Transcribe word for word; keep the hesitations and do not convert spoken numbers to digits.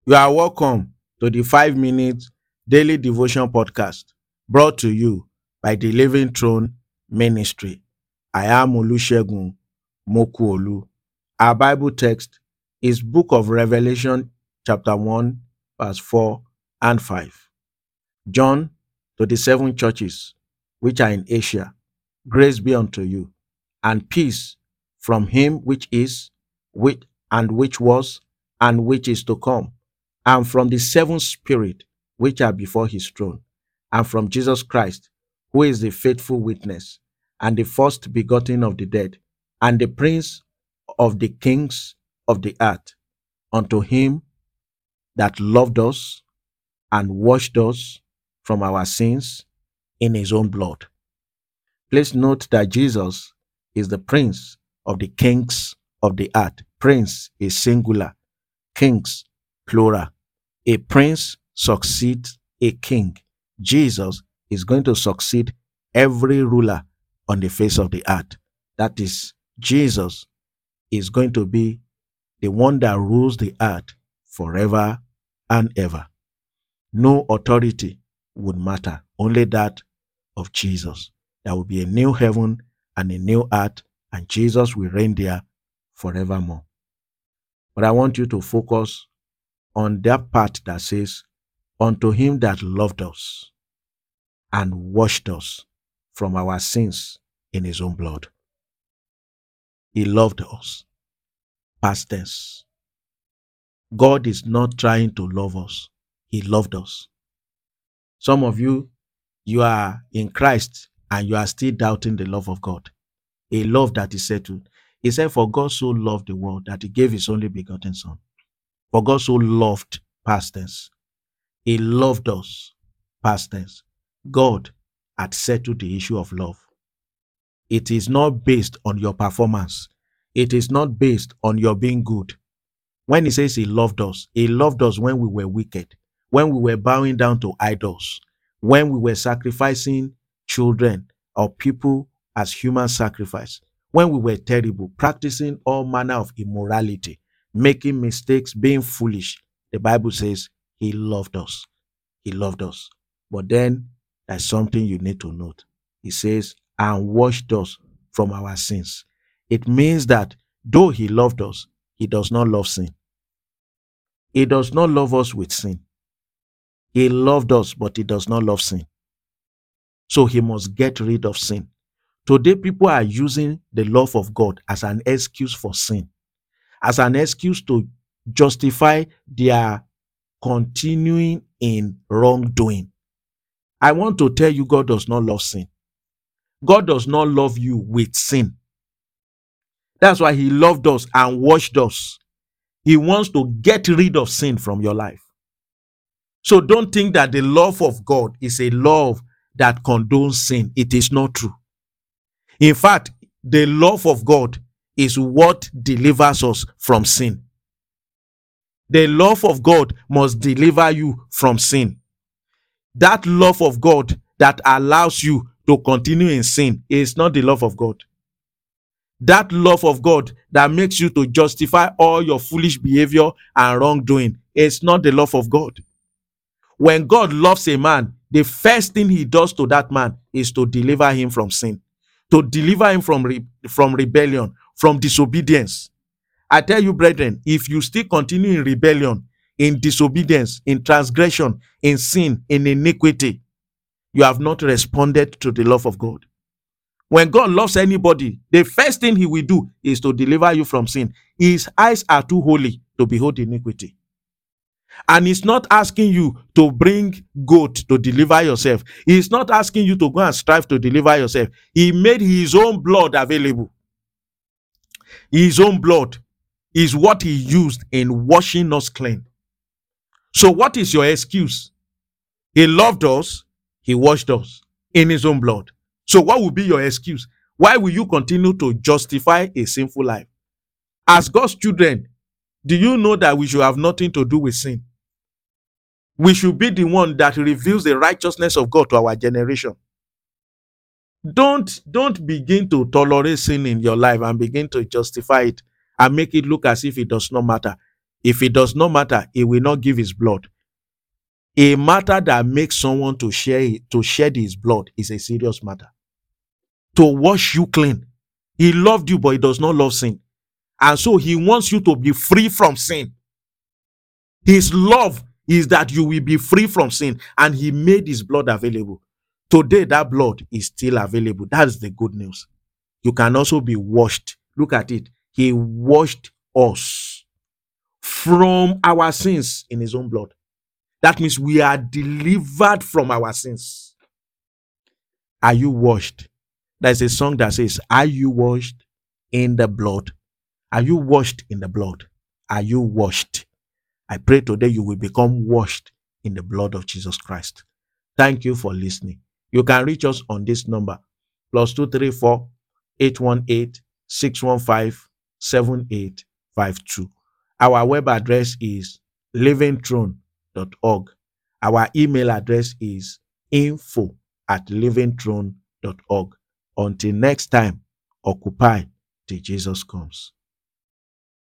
You are welcome to the five minute daily devotion podcast brought to you by the Living Throne Ministry. I am Olusegun Mokuolu. Our Bible text is Book of Revelation, chapter one, verse four and five. John to the seven churches which are in Asia, grace be unto you, and peace from him which is, which and which was, and which is to come, and from the seven spirits which are before his throne, and from Jesus Christ, who is the faithful witness, and the first begotten of the dead, and the prince of the kings of the earth, unto him that loved us and washed us from our sins in his own blood. Please note that Jesus is the prince of the kings of the earth. Prince is singular, kings plural. A prince succeeds a king. Jesus is going to succeed every ruler on the face of the earth. That is, Jesus is going to be the one that rules the earth forever and ever. No authority would matter, only that of Jesus. There will be a new heaven and a new earth, and Jesus will reign there forevermore. But I want you to focus on that part that says, unto him that loved us and washed us from our sins in his own blood. He loved us. Past tense. God is not trying to love us. He loved us. Some of you, you are in Christ and you are still doubting the love of God. A love that is settled. He said, for God so loved the world that he gave his only begotten son. For God so loved, past tense. He loved us, past tense. God had settled the issue of love. It is not based on your performance. It is not based on your being good. When he says he loved us, he loved us when we were wicked, when we were bowing down to idols, when we were sacrificing children or people as human sacrifice, when we were terrible, practicing all manner of immorality, making mistakes, being foolish. The Bible says he loved us. He loved us. But then there's something you need to note. He says, and washed us from our sins. It means that though he loved us, he does not love sin. He does not love us with sin. He loved us, but he does not love sin. So he must get rid of sin. Today, people are using the love of God as an excuse for sin, as an excuse to justify their continuing in wrongdoing. I want to tell you, God does not love sin. God does not love you with sin. That's why he loved us and washed us. He wants to get rid of sin from your life. So don't think that the love of God is a love that condones sin. It is not true. In fact, the love of God is what delivers us from sin. The love of God must deliver you from sin. That love of God that allows you to continue in sin is not the love of God. That love of God that makes you to justify all your foolish behavior and wrongdoing is not the love of God. When God loves a man, the first thing he does to that man is to deliver him from sin, to deliver him from, re- from rebellion, from disobedience. I tell you, brethren, if you still continue in rebellion, in disobedience, in transgression, in sin, in iniquity, you have not responded to the love of God. When God loves anybody, the first thing he will do is to deliver you from sin. His eyes are too holy to behold iniquity. And he's not asking you to bring goat to deliver yourself. He's not asking you to go and strive to deliver yourself. He made his own blood available. His own blood is what he used in washing us clean. So what is your excuse? He loved us. He washed us in his own blood. So what will be your excuse? Why will you continue to justify a sinful life? As God's children, do you know that we should have nothing to do with sin? We should be the one that reveals the righteousness of God to our generation. Don't, don't begin to tolerate sin in your life and begin to justify it and make it look as if it does not matter. If it does not matter, he will not give his blood. A matter that makes someone to share it, to shed his blood is a serious matter. To wash you clean. He loved you, but he does not love sin. And so he wants you to be free from sin. His love is that you will be free from sin, and he made his blood available. Today, that blood is still available. That's the good news. You can also be washed. Look at it. He washed us from our sins in his own blood. That means we are delivered from our sins. Are you washed? There's a song that says, are you washed in the blood? Are you washed in the blood? Are you washed? I pray today you will become washed in the blood of Jesus Christ. Thank you for listening. You can reach us on this number, plus two three four, eight one eight, six one five, seven eight five two. Our web address is living throne dot org. Our email address is info at living throne dot org. Until next time, occupy till Jesus comes.